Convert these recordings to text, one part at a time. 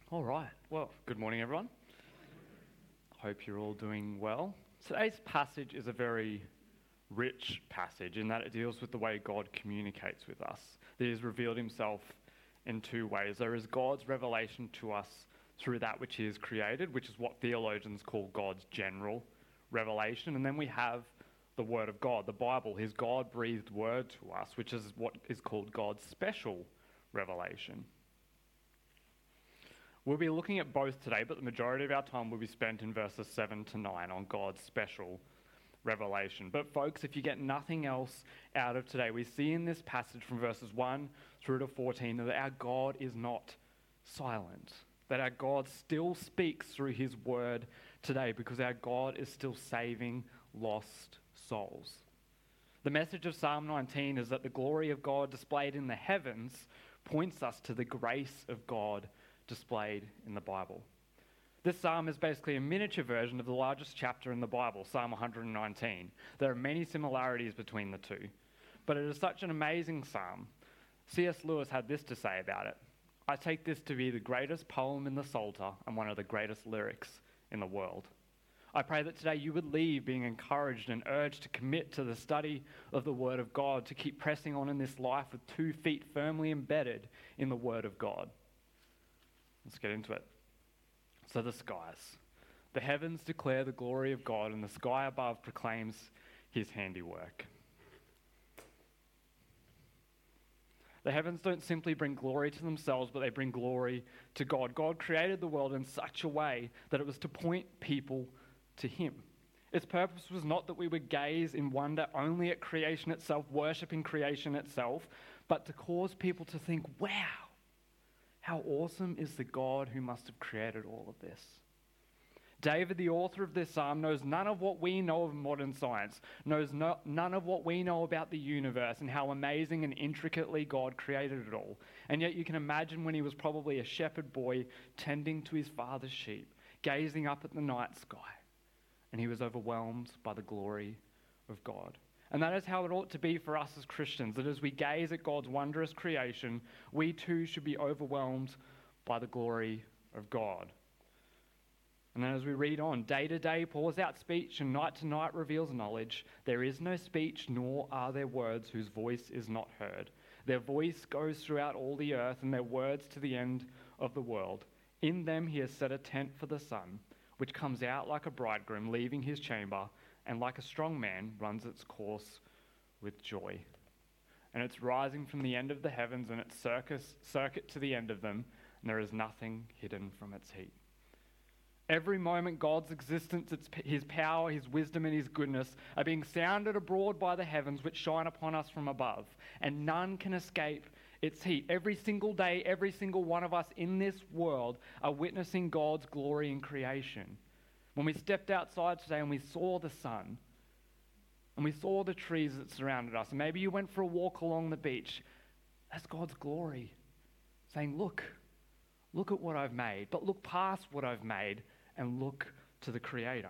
All right. Well, good morning, everyone. Hope you're all doing well. Today's passage is a very rich passage in that it deals with the way God communicates with us. He has revealed himself in two ways. There is God's revelation to us through that which he has created, which is what theologians call God's general revelation. And then we have the Word of God, the Bible, his God-breathed word to us, which is what is called God's special revelation. We'll be looking at both today, but the majority of our time will be spent in verses 7 to 9 on God's special revelation. But folks, if you get nothing else out of today, we see in this passage from verses 1 through to 14 that our God is not silent, that our God still speaks through his word today because our God is still saving lost souls. The message of Psalm 19 is that the glory of God displayed in the heavens points us to the grace of God displayed in the Bible. This psalm is basically a miniature version of the largest chapter in the Bible, Psalm 119. There are many similarities between the two, but it is such an amazing psalm. C.S. Lewis had this to say about it: "I take this to be the greatest poem in the Psalter and one of the greatest lyrics in the world." I pray that today you would leave being encouraged and urged to commit to the study of the Word of God, to keep pressing on in this life with 2 feet firmly embedded in the Word of God. Let's get into it. So the skies. The heavens declare the glory of God, and the sky above proclaims his handiwork. The heavens don't simply bring glory to themselves, but they bring glory to God. God created the world in such a way that it was to point people to him. Its purpose was not that we would gaze in wonder only at creation itself, worshipping creation itself, but to cause people to think, wow, how awesome is the God who must have created all of this. David, the author of this psalm, knows none of what we know of modern science, knows none of what we know about the universe and how amazing and intricately God created it all. And yet you can imagine when he was probably a shepherd boy tending to his father's sheep, gazing up at the night sky, and he was overwhelmed by the glory of God. And that is how it ought to be for us as Christians, that as we gaze at God's wondrous creation, we too should be overwhelmed by the glory of God. And then as we read on, day to day pours out speech, and night to night reveals knowledge. There is no speech, nor are there words whose voice is not heard. Their voice goes throughout all the earth, and their words to the end of the world. In them he has set a tent for the sun, which comes out like a bridegroom leaving his chamber, and like a strong man runs its course with joy. And it's rising from the end of the heavens, and its circuit to the end of them, and there is nothing hidden from its heat. Every moment God's existence, his power, his wisdom, and his goodness are being sounded abroad by the heavens which shine upon us from above, and none can escape its heat. Every single day, every single one of us in this world are witnessing God's glory in creation. When we stepped outside today and we saw the sun, and we saw the trees that surrounded us, and maybe you went for a walk along the beach, that's God's glory, saying, look at what I've made, but look past what I've made and look to the Creator.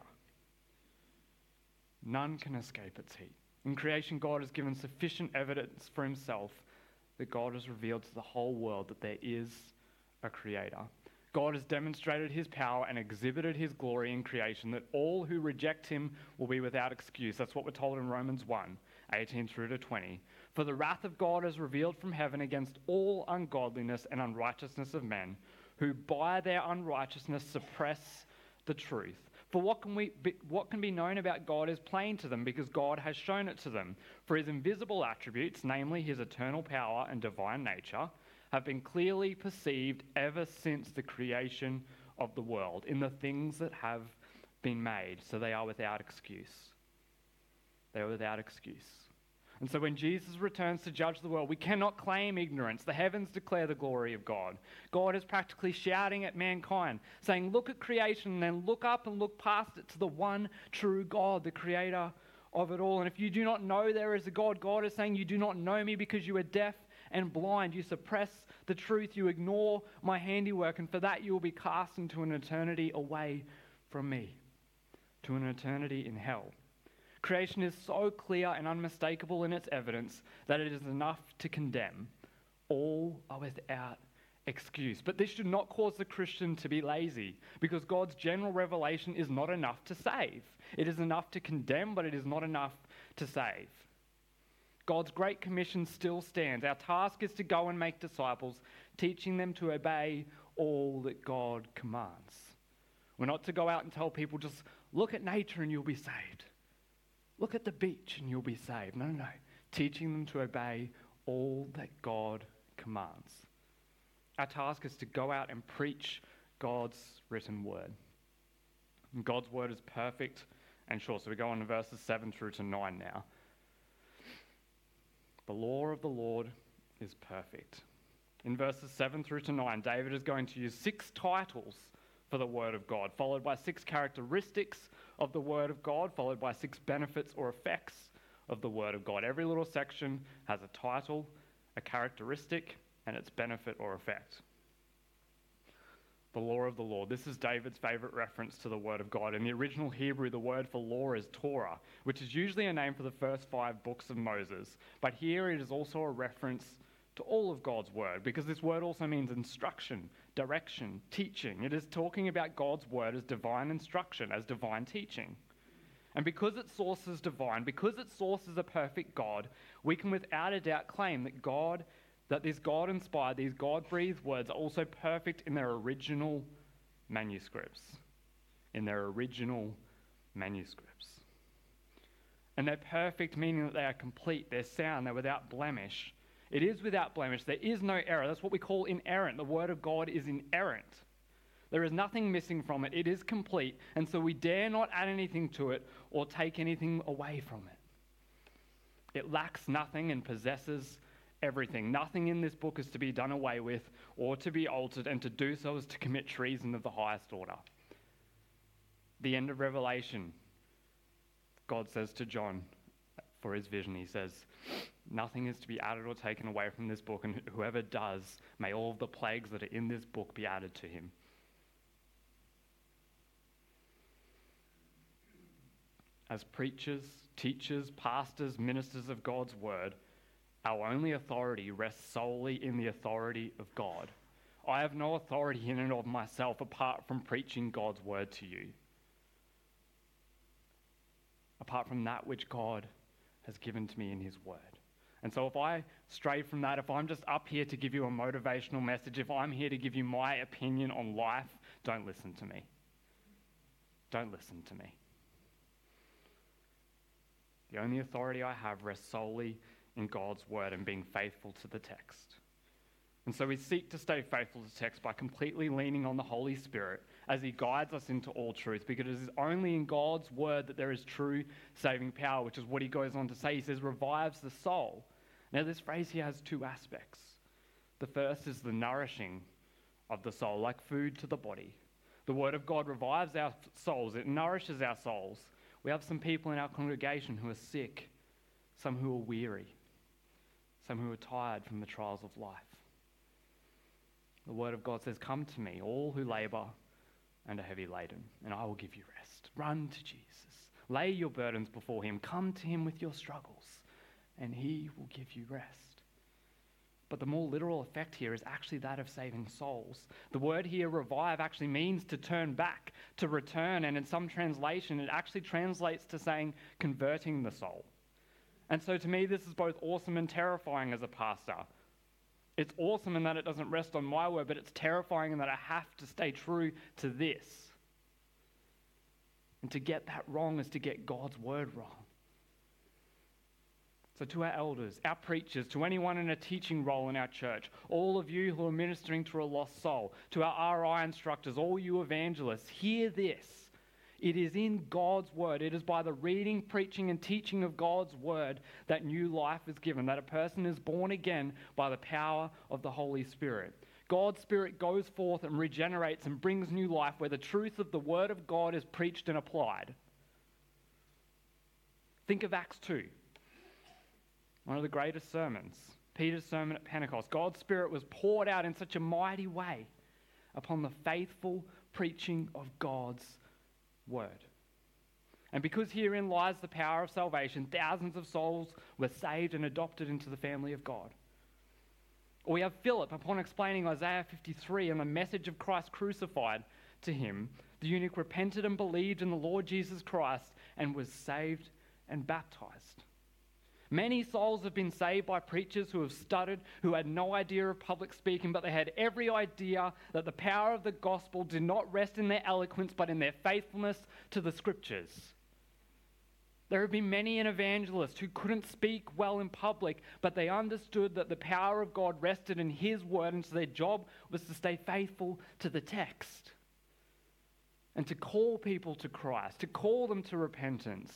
None can escape its heat. In creation, God has given sufficient evidence for himself that God has revealed to the whole world that there is a Creator. God has demonstrated his power and exhibited his glory in creation, that all who reject him will be without excuse. That's what we're told in Romans 1, 18 through to 20. For the wrath of God is revealed from heaven against all ungodliness and unrighteousness of men, who by their unrighteousness suppress the truth. For what can be known about God is plain to them, because God has shown it to them. For his invisible attributes, namely his eternal power and divine nature, have been clearly perceived ever since the creation of the world in the things that have been made. So they are without excuse. They are without excuse. And so when Jesus returns to judge the world, we cannot claim ignorance. The heavens declare the glory of God. God is practically shouting at mankind, saying, look at creation, and then look up and look past it to the one true God, the creator of it all. And if you do not know there is a God, God is saying, you do not know me because you are deaf and blind. You suppress the truth. You ignore my handiwork, and for that you will be cast into an eternity away from me, to an eternity in hell. Creation is so clear and unmistakable in its evidence that it is enough to condemn. All are without excuse. But this should not cause the Christian to be lazy, because God's general revelation is not enough to save. It is enough to condemn, but it is not enough to save. God's great commission still stands. Our task is to go and make disciples, teaching them to obey all that God commands. We're not to go out and tell people, just look at nature and you'll be saved. Look at the beach and you'll be saved. No, no, no. Teaching them to obey all that God commands. Our task is to go out and preach God's written word. And God's word is perfect and sure. So we go on to verses 7 through to 9 now. The law of the Lord is perfect. In verses 7 through to 9, David is going to use 6 titles for the word of God, followed by 6 characteristics of the word of God, followed by 6 benefits or effects of the word of God. Every little section has a title, a characteristic, and its benefit or effect. The law of the Lord. This is David's favorite reference to the word of God. In the original Hebrew, the word for law is Torah, which is usually a name for the first 5 books of Moses. But here it is also a reference to all of God's word, because this word also means instruction, direction, teaching. It is talking about God's word as divine instruction, as divine teaching. And because its source is divine, because its source is a perfect God, we can without a doubt claim that these God-inspired, these God-breathed words are also perfect in their original manuscripts. And they're perfect, meaning that they are complete, they're sound, they're without blemish. It is without blemish. There is no error. That's what we call inerrant. The word of God is inerrant. There is nothing missing from it. It is complete. And so we dare not add anything to it or take anything away from it. It lacks nothing and possesses everything. Nothing in this book is to be done away with or to be altered, and to do so is to commit treason of the highest order. The end of Revelation, God says to John for his vision, he says, nothing is to be added or taken away from this book, and whoever does, may all of the plagues that are in this book be added to him. As preachers, teachers, pastors, ministers of God's word, our only authority rests solely in the authority of God. I have no authority in and of myself apart from preaching God's word to you. Apart from that which God has given to me in his word. And so if I stray from that, if I'm just up here to give you a motivational message, if I'm here to give you my opinion on life, don't listen to me. Don't listen to me. The only authority I have rests solely in God's word and being faithful to the text. And so we seek to stay faithful to the text by completely leaning on the Holy Spirit as he guides us into all truth, because it is only in God's word that there is true saving power, which is what he goes on to say. He says, revives the soul. Now this phrase here has 2 aspects. The first is the nourishing of the soul, like food to the body. The word of God revives our souls. It nourishes our souls. We have some people in our congregation who are sick, some who are weary, some who are tired from the trials of life. The word of God says, come to me, all who labor and are heavy laden, and I will give you rest. Run to Jesus. Lay your burdens before him. Come to him with your struggles, and he will give you rest. But the more literal effect here is actually that of saving souls. The word here, revive, actually means to turn back, to return, and in some translation, it actually translates to saying converting the soul. And so to me, this is both awesome and terrifying as a pastor. It's awesome in that it doesn't rest on my word, but it's terrifying in that I have to stay true to this. And to get that wrong is to get God's word wrong. So to our elders, our preachers, to anyone in a teaching role in our church, all of you who are ministering to a lost soul, to our RI instructors, all you evangelists, hear this. It is in God's word. It is by the reading, preaching, and teaching of God's word that new life is given, that a person is born again by the power of the Holy Spirit. God's Spirit goes forth and regenerates and brings new life where the truth of the word of God is preached and applied. Think of Acts 2, one of the greatest sermons, Peter's sermon at Pentecost. God's Spirit was poured out in such a mighty way upon the faithful preaching of God's word. And because herein lies the power of salvation, thousands of souls were saved and adopted into the family of God. Or we have Philip, upon explaining Isaiah 53 and the message of Christ crucified to him, the eunuch repented and believed in the Lord Jesus Christ and was saved and baptized. Many souls have been saved by preachers who have stuttered, who had no idea of public speaking, but they had every idea that the power of the gospel did not rest in their eloquence, but in their faithfulness to the scriptures. There have been many an evangelist who couldn't speak well in public, but they understood that the power of God rested in his word, and so their job was to stay faithful to the text and to call people to Christ, to call them to repentance,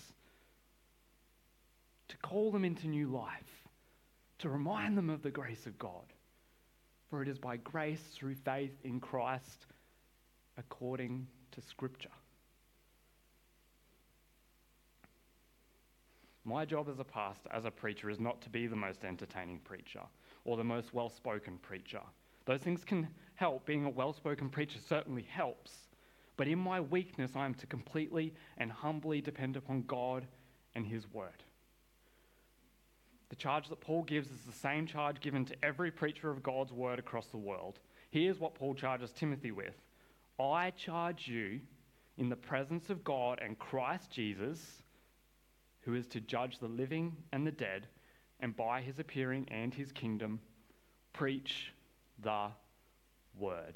to call them into new life, to remind them of the grace of God. For it is by grace through faith in Christ according to Scripture. My job as a pastor, as a preacher, is not to be the most entertaining preacher or the most well-spoken preacher. Those things can help. Being a well-spoken preacher certainly helps. But in my weakness, I am to completely and humbly depend upon God and his word. The charge that Paul gives is the same charge given to every preacher of God's word across the world. Here's what Paul charges Timothy with. I charge you in the presence of God and Christ Jesus, who is to judge the living and the dead, and by his appearing and his kingdom, preach the word.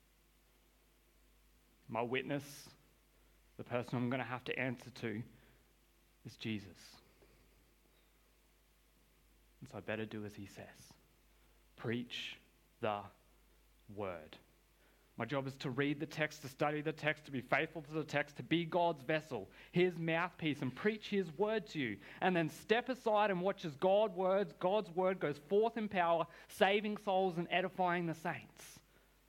My witness, the person I'm going to have to answer to, is Jesus. And so I better do as he says. Preach the word. My job is to read the text, to study the text, to be faithful to the text, to be God's vessel, his mouthpiece, and preach his word to you. And then step aside and watch as God's word goes forth in power, saving souls and edifying the saints.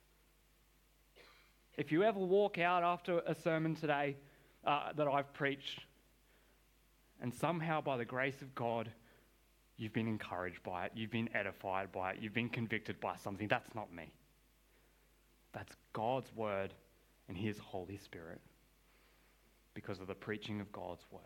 If you ever walk out after a sermon today that I've preached, and somehow by the grace of God, you've been encouraged by it, you've been edified by it, you've been convicted by something, that's not me. That's God's word and his Holy Spirit because of the preaching of God's word.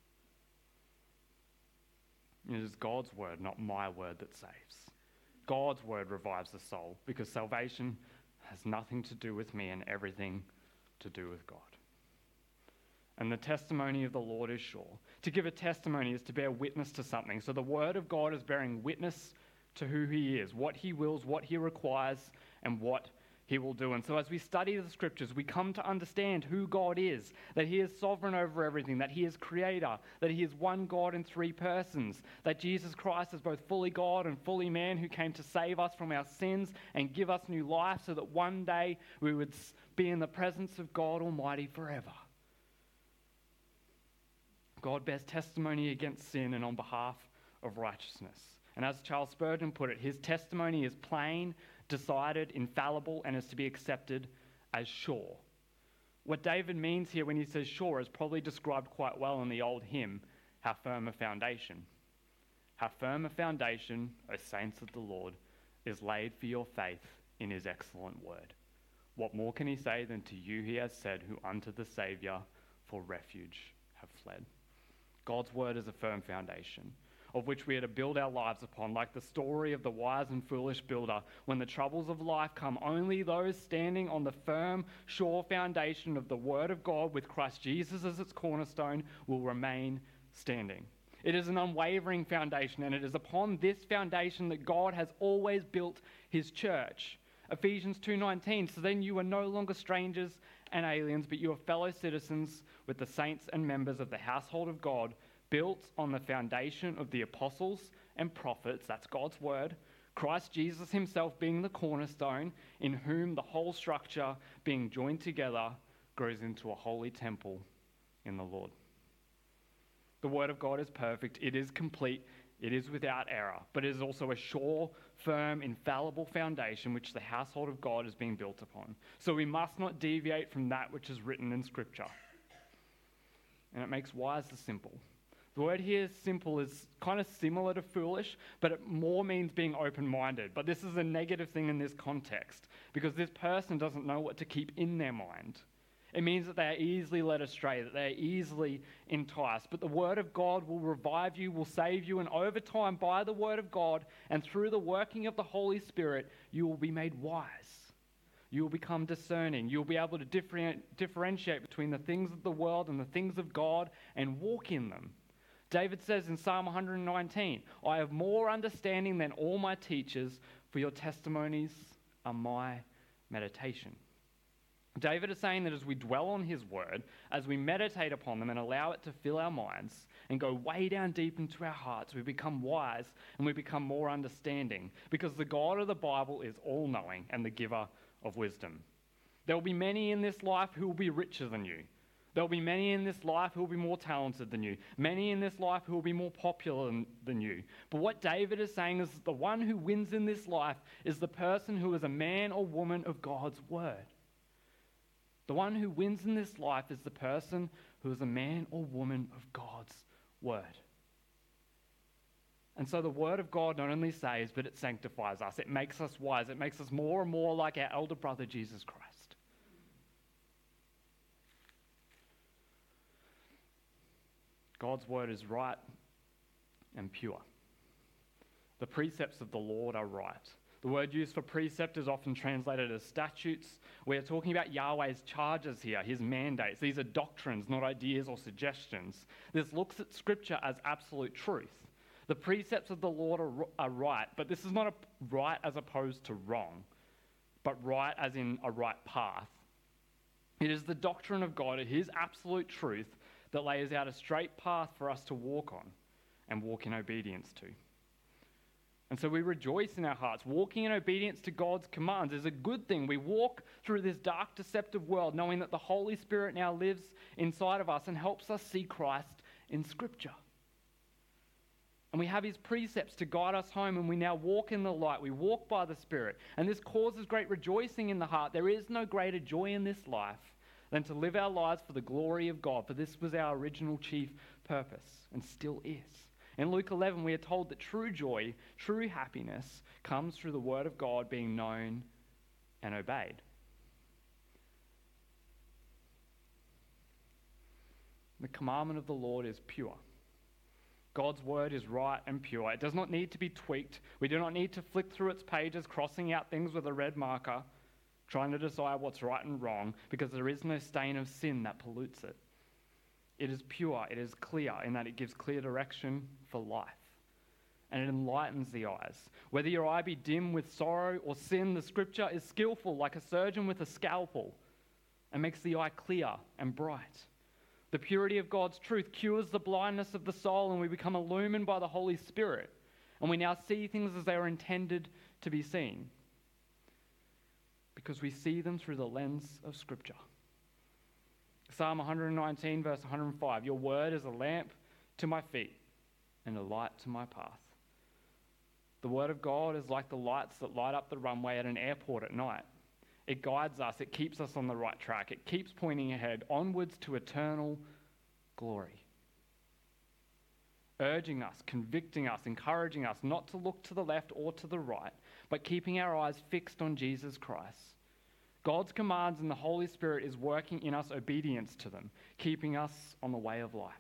It is God's word, not my word, that saves. God's word revives the soul because salvation has nothing to do with me and everything to do with God. And the testimony of the Lord is sure. To give a testimony is to bear witness to something. So the word of God is bearing witness to who he is, what he wills, what he requires, and what he will do. And so as we study the scriptures, we come to understand who God is, that he is sovereign over everything, that he is creator, that he is one God in three persons, that Jesus Christ is both fully God and fully man who came to save us from our sins and give us new life so that one day we would be in the presence of God Almighty forever. God bears testimony against sin and on behalf of righteousness. And as Charles Spurgeon put it, his testimony is plain, decided, infallible, and is to be accepted as sure. What David means here when he says sure is probably described quite well in the old hymn, How Firm a Foundation. How firm a foundation, O saints of the Lord, is laid for your faith in his excellent word. What more can he say than to you he has said, who unto the Saviour for refuge have fled? God's word is a firm foundation, of which we are to build our lives upon, like the story of the wise and foolish builder. When the troubles of life come, only those standing on the firm, sure foundation of the word of God with Christ Jesus as its cornerstone will remain standing. It is an unwavering foundation, and it is upon this foundation that God has always built his church. Ephesians 2:19, so then you are no longer strangers and aliens, but you are fellow citizens with the saints and members of the household of God, built on the foundation of the apostles and prophets, that's God's word, Christ Jesus himself being the cornerstone, in whom the whole structure being joined together grows into a holy temple in the Lord. The word of God is perfect, it is complete, it is without error, but it is also a sure, firm, infallible foundation which the household of God is being built upon. So we must not deviate from that which is written in Scripture. And it makes wise the simple. The word here, simple, is kind of similar to foolish, but it more means being open-minded. But this is a negative thing in this context, because this person doesn't know what to keep in their mind. It means that they are easily led astray, that they are easily enticed. But the Word of God will revive you, will save you, and over time, by the Word of God and through the working of the Holy Spirit, you will be made wise. You will become discerning. You'll be able to differentiate between the things of the world and the things of God and walk in them. David says in Psalm 119, I have more understanding than all my teachers, for your testimonies are my meditation. David is saying that as we dwell on his word, as we meditate upon them and allow it to fill our minds and go way down deep into our hearts, we become wise and we become more understanding, because the God of the Bible is all-knowing and the giver of wisdom. There will be many in this life who will be richer than you. There will be many in this life who will be more talented than you. Many in this life who will be more popular than you. But what David is saying is that the one who wins in this life is the person who is a man or woman of God's word. The one who wins in this life is the person who is a man or woman of God's word. And so the word of God not only saves, but it sanctifies us. It makes us wise. It makes us more and more like our elder brother, Jesus Christ. God's word is right and pure. The precepts of the Lord are right. The word used for precept is often translated as statutes. We're talking about Yahweh's charges here, his mandates. These are doctrines, not ideas or suggestions. This looks at Scripture as absolute truth. The precepts of the Lord are right, but this is not a right as opposed to wrong, but right as in a right path. It is the doctrine of God, his absolute truth, that lays out a straight path for us to walk on and walk in obedience to. And so we rejoice in our hearts. Walking in obedience to God's commands is a good thing. We walk through this dark, deceptive world knowing that the Holy Spirit now lives inside of us and helps us see Christ in Scripture. And we have his precepts to guide us home, and we now walk in the light. We walk by the Spirit. And this causes great rejoicing in the heart. There is no greater joy in this life than to live our lives for the glory of God, for this was our original chief purpose and still is. In Luke 11, we are told that true joy, true happiness comes through the word of God being known and obeyed. The commandment of the Lord is pure. God's word is right and pure. It does not need to be tweaked. We do not need to flick through its pages, crossing out things with a red marker, trying to decide what's right and wrong, because there is no stain of sin that pollutes it. It is pure, it is clear in that it gives clear direction for life. And it enlightens the eyes. Whether your eye be dim with sorrow or sin, the Scripture is skillful like a surgeon with a scalpel and makes the eye clear and bright. The purity of God's truth cures the blindness of the soul, and we become illumined by the Holy Spirit. And we now see things as they are intended to be seen, because we see them through the lens of Scripture. Psalm 119, verse 105, your word is a lamp to my feet and a light to my path. The word of God is like the lights that light up the runway at an airport at night. It guides us, it keeps us on the right track, it keeps pointing ahead onwards to eternal glory. Urging us, convicting us, encouraging us not to look to the left or to the right, but keeping our eyes fixed on Jesus Christ. God's commands and the Holy Spirit is working in us obedience to them, keeping us on the way of life.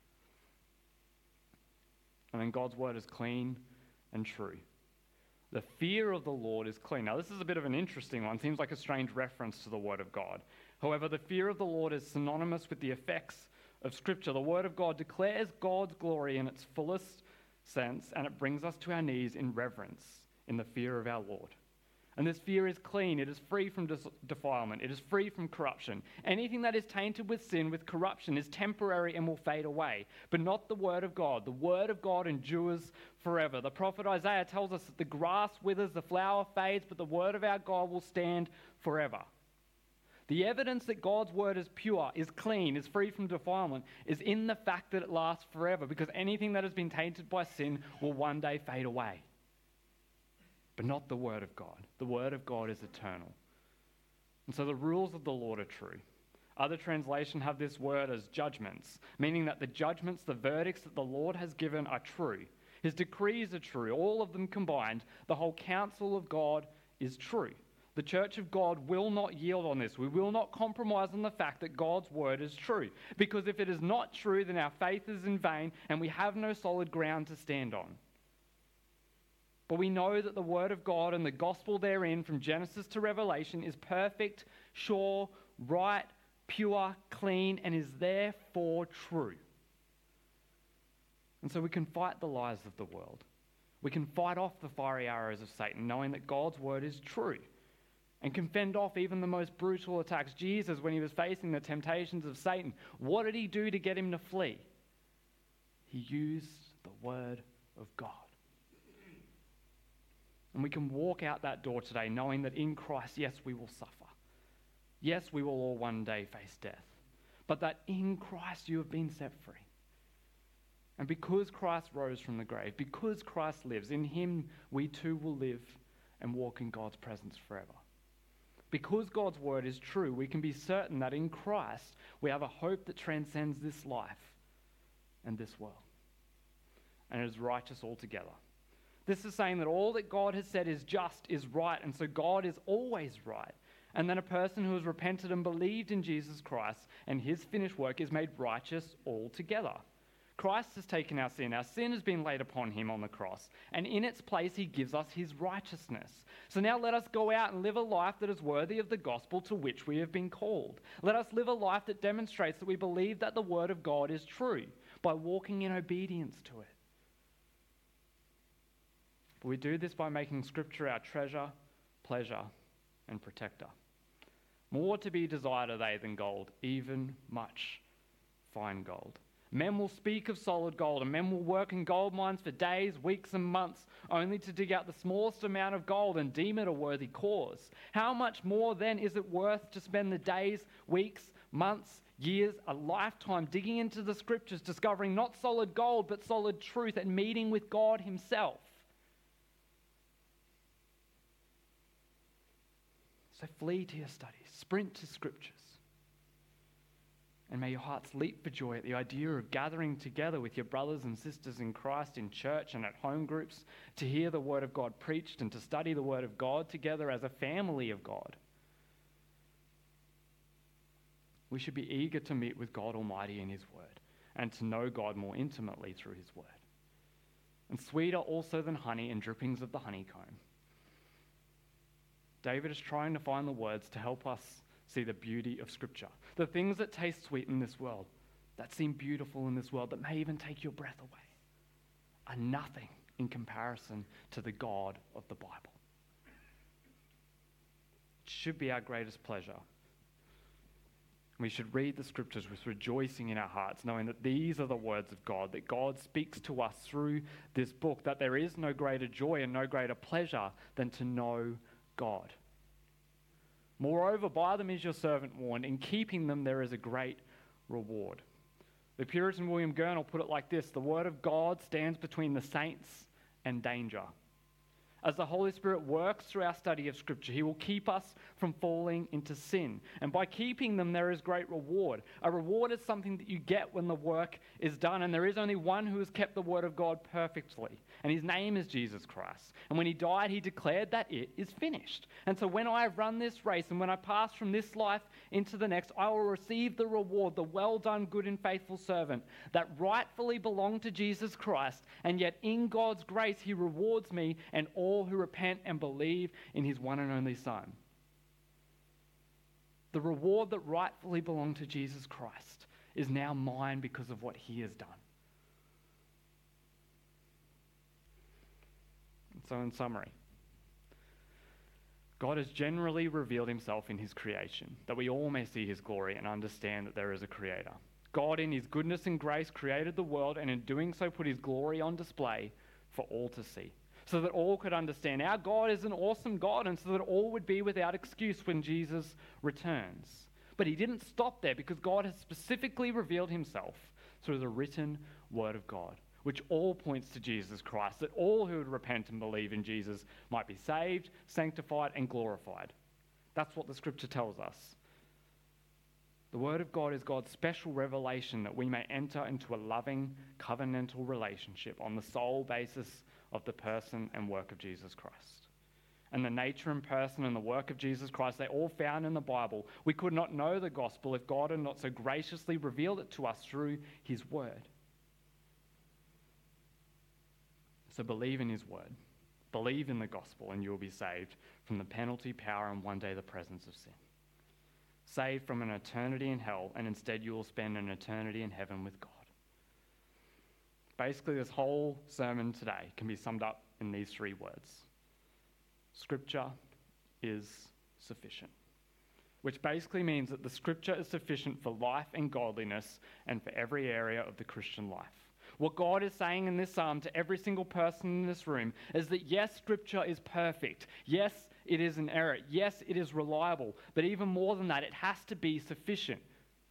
And then God's word is clean and true. The fear of the Lord is clean. Now, this is a bit of an interesting one. Seems like a strange reference to the word of God. However, the fear of the Lord is synonymous with the effects of Scripture. The word of God declares God's glory in its fullest sense, and it brings us to our knees in reverence, in the fear of our Lord. And this fear is clean. It is free from defilement. It is free from corruption. Anything that is tainted with sin, with corruption, is temporary and will fade away. But not the word of God. The word of God endures forever. The prophet Isaiah tells us that the grass withers, the flower fades, but the word of our God will stand forever. The evidence that God's word is pure, is clean, is free from defilement, is in the fact that it lasts forever, because anything that has been tainted by sin will one day fade away. But not the word of God. The word of God is eternal. And so the rules of the Lord are true. Other translations have this word as judgments, meaning that the judgments, the verdicts that the Lord has given are true. His decrees are true, all of them combined. The whole counsel of God is true. The church of God will not yield on this. We will not compromise on the fact that God's word is true. Because if it is not true, then our faith is in vain and we have no solid ground to stand on. But we know that the word of God and the gospel therein, from Genesis to Revelation, is perfect, sure, right, pure, clean, and is therefore true. And so we can fight the lies of the world. We can fight off the fiery arrows of Satan, knowing that God's word is true, and can fend off even the most brutal attacks. Jesus, when he was facing the temptations of Satan, what did he do to get him to flee? He used the word of God. And we can walk out that door today knowing that in Christ, yes, we will suffer. Yes, we will all one day face death. But that in Christ you have been set free. And because Christ rose from the grave, because Christ lives, in him we too will live and walk in God's presence forever. Because God's word is true, we can be certain that in Christ we have a hope that transcends this life and this world. And it is righteous altogether. This is saying that all that God has said is just, is right, and so God is always right. And then a person who has repented and believed in Jesus Christ and his finished work is made righteous altogether. Christ has taken our sin. Our sin has been laid upon him on the cross. And in its place, he gives us his righteousness. So now let us go out and live a life that is worthy of the gospel to which we have been called. Let us live a life that demonstrates that we believe that the word of God is true by walking in obedience to it. But we do this by making Scripture our treasure, pleasure, and protector. More to be desired are they than gold, even much fine gold. Men will speak of solid gold, and men will work in gold mines for days, weeks, and months, only to dig out the smallest amount of gold and deem it a worthy cause. How much more then is it worth to spend the days, weeks, months, years, a lifetime digging into the Scriptures, discovering not solid gold, but solid truth, and meeting with God himself? So flee to your studies, sprint to Scriptures. And may your hearts leap for joy at the idea of gathering together with your brothers and sisters in Christ in church and at home groups to hear the word of God preached and to study the word of God together as a family of God. We should be eager to meet with God Almighty in his word and to know God more intimately through his word. And sweeter also than honey and drippings of the honeycomb. David is trying to find the words to help us see the beauty of Scripture. The things that taste sweet in this world, that seem beautiful in this world, that may even take your breath away, are nothing in comparison to the God of the Bible. It should be our greatest pleasure. We should read the Scriptures with rejoicing in our hearts, knowing that these are the words of God, that God speaks to us through this book, that there is no greater joy and no greater pleasure than to know God. Moreover, by them is your servant warned. In keeping them, there is a great reward. The Puritan William Gurnall put it like this: the word of God stands between the saints and danger. As the Holy Spirit works through our study of Scripture, he will keep us from falling into sin. And by keeping them, there is great reward. A reward is something that you get when the work is done. And there is only one who has kept the word of God perfectly. And his name is Jesus Christ. And when he died, he declared that it is finished. And so when I have run this race and when I pass from this life into the next, I will receive the reward, the well done, good and faithful servant that rightfully belonged to Jesus Christ. And yet in God's grace, he rewards me and all who repent and believe in his one and only Son. The reward that rightfully belonged to Jesus Christ is now mine because of what he has done. So in summary, God has generally revealed himself in his creation, that we all may see his glory and understand that there is a creator. God in his goodness and grace created the world, and in doing so put his glory on display for all to see, so that all could understand our God is an awesome God, and so that all would be without excuse when Jesus returns. But he didn't stop there, because God has specifically revealed himself through the written word of God, which all points to Jesus Christ, that all who would repent and believe in Jesus might be saved, sanctified, and glorified. That's what the Scripture tells us. The Word of God is God's special revelation that we may enter into a loving, covenantal relationship on the sole basis of the person and work of Jesus Christ. and the nature and person and the work of Jesus Christ, they all found in the Bible. We could not know the gospel if God had not so graciously revealed it to us through his word. So believe in his word. Believe in the gospel and you will be saved from the penalty, power, and one day the presence of sin. Saved from an eternity in hell, and instead you will spend an eternity in heaven with God. Basically, this whole sermon today can be summed up in these 3 words. Scripture is sufficient. Which basically means that the scripture is sufficient for life and godliness and for every area of the Christian life. What God is saying in this psalm to every single person in this room is that yes, scripture is perfect. Yes, it is inerrant. Yes, it is reliable. But even more than that, it has to be sufficient.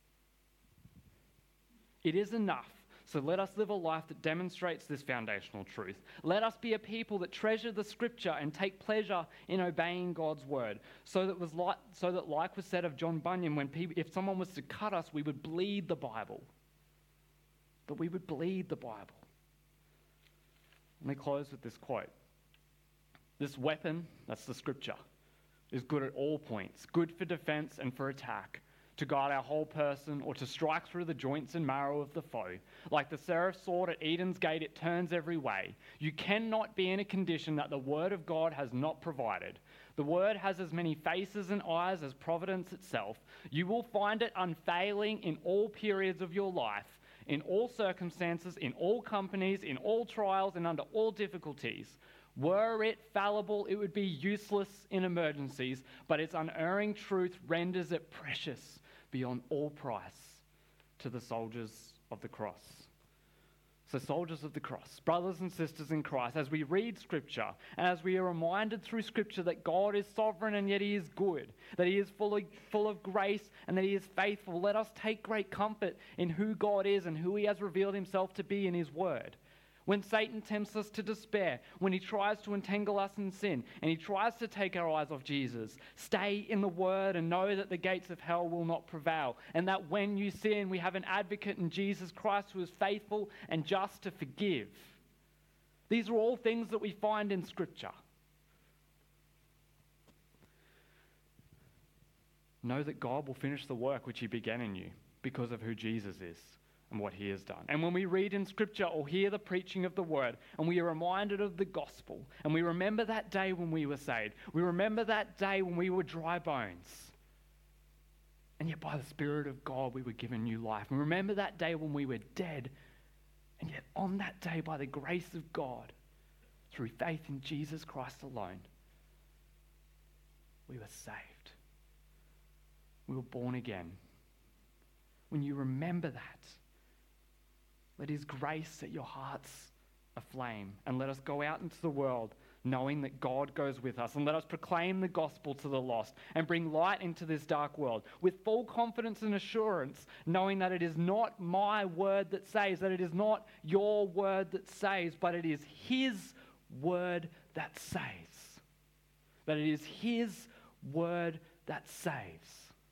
It is enough. So let us live a life that demonstrates this foundational truth. Let us be a people that treasure the scripture and take pleasure in obeying God's word. So that like was said of John Bunyan, if someone was to cut us, we would bleed the Bible. That we would bleed the Bible. Let me close with this quote. This weapon, that's the scripture, is good at all points, good for defense and for attack, to guard our whole person or to strike through the joints and marrow of the foe. Like the seraph sword at Eden's gate, it turns every way. You cannot be in a condition that the word of God has not provided. The word has as many faces and eyes as providence itself. You will find it unfailing in all periods of your life, in all circumstances, in all companies, in all trials, and under all difficulties. Were it fallible, it would be useless in emergencies, but its unerring truth renders it precious beyond all price to the soldiers of the cross. So soldiers of the cross, brothers and sisters in Christ, as we read Scripture and as we are reminded through Scripture that God is sovereign and yet he is good, that he is full of grace and that he is faithful, let us take great comfort in who God is and who he has revealed himself to be in his word. When Satan tempts us to despair, when he tries to entangle us in sin, and he tries to take our eyes off Jesus, stay in the word and know that the gates of hell will not prevail, and that when you sin, we have an advocate in Jesus Christ who is faithful and just to forgive. These are all things that we find in Scripture. Know that God will finish the work which he began in you because of who Jesus is and what he has done. And when we read in Scripture or hear the preaching of the word, and we are reminded of the gospel, and we remember that day when we were saved, we remember that day when we were dry bones, and yet by the Spirit of God we were given new life. And remember that day when we were dead, and yet on that day by the grace of God, through faith in Jesus Christ alone, we were saved. We were born again. When you remember that, let his grace set your hearts aflame, and let us go out into the world knowing that God goes with us, and let us proclaim the gospel to the lost and bring light into this dark world with full confidence and assurance, knowing that it is not my word that saves, that it is not your word that saves, but it is his word that saves. That it is his word that saves.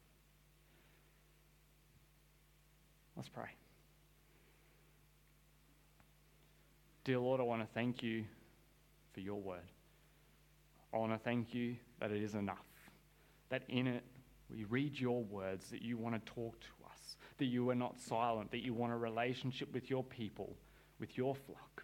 Let's pray. Dear Lord, I want to thank you for your word. I want to thank you that it is enough, that in it we read your words, that you want to talk to us, that you are not silent, that you want a relationship with your people, with your flock.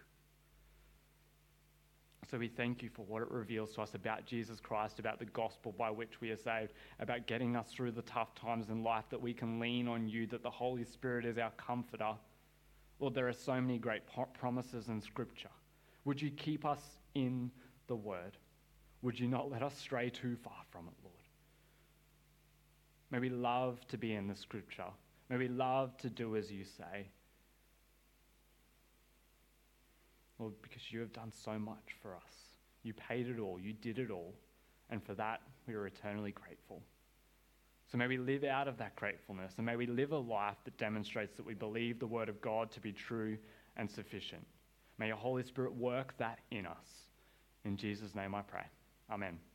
So we thank you for what it reveals to us about Jesus Christ, about the gospel by which we are saved, about getting us through the tough times in life, that we can lean on you, that the Holy Spirit is our comforter. Lord, there are so many great promises in Scripture. Would you keep us in the word? Would you not let us stray too far from it, Lord? May we love to be in the Scripture. May we love to do as you say. Lord, because you have done so much for us. You paid it all. You did it all. And for that, we are eternally grateful. So may we live out of that gratefulness, and may we live a life that demonstrates that we believe the word of God to be true and sufficient. May your Holy Spirit work that in us. In Jesus' name I pray. Amen.